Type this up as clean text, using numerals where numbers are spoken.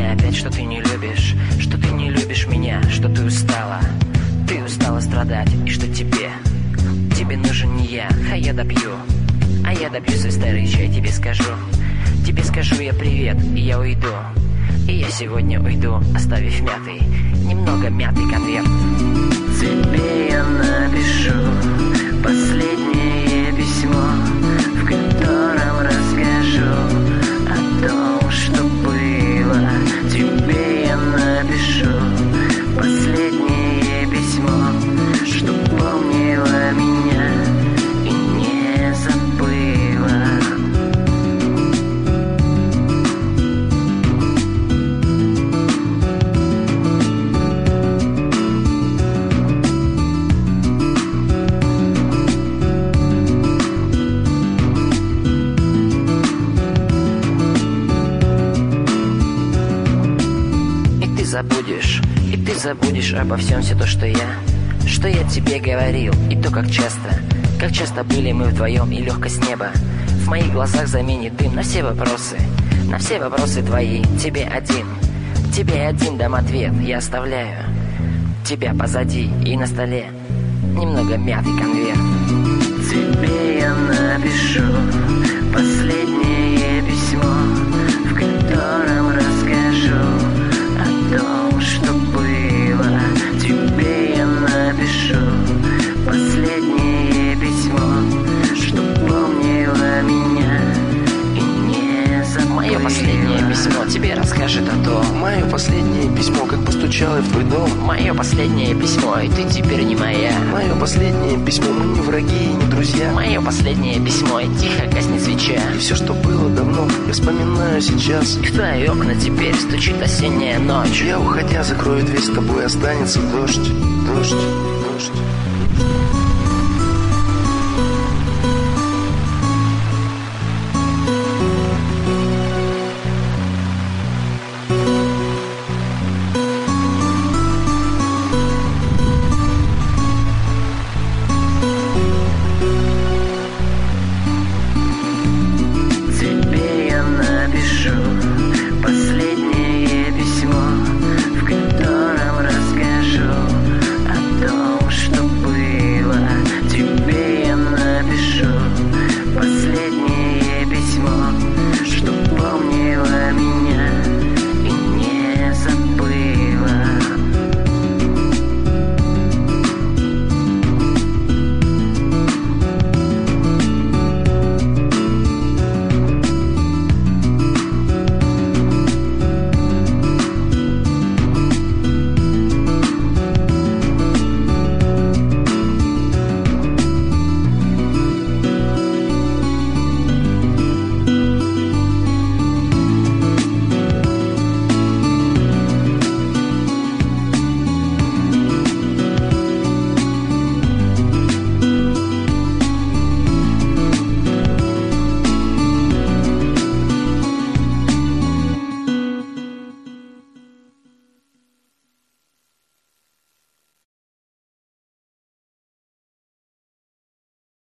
мне опять, что ты не любишь меня, что ты устала страдать, и что тебе нужен не я, а я добью свой старый чай, тебе скажу я привет, и я уйду, и я сегодня уйду, оставив немного мятый конверт. Тебе я напишу последнее письмо, в котором расскажу о том, что было. Тебе я напишу последнее письмо, что помнила меня и не забыла. И ты забудешь обо всем все то, что я тебе говорил. И то, как часто были мы вдвоем, и легкость неба в моих глазах заменит дым на все вопросы твои. Тебе один дам ответ, я оставляю тебя позади, и на столе немного мятый конверт. Тебе я напишу последнее письмо, в котором расскажу о том, что было. Тебе я напишу последнее письмо, что помнила меня и не забыла. Мое последнее письмо тебе расскажет о том. Мое последнее письмо, как постучало в твой дом. Мое последнее письмо, и ты теперь не моя. Мое последнее письмо, мы не враги и не друзья. Мое последнее письмо, и тихо гаснет свеча. И все, что было давно, я вспоминаю сейчас. И в твои окна теперь стучит осенняя ночь. Я, уходя, закрою дверь, с тобой останется дождь.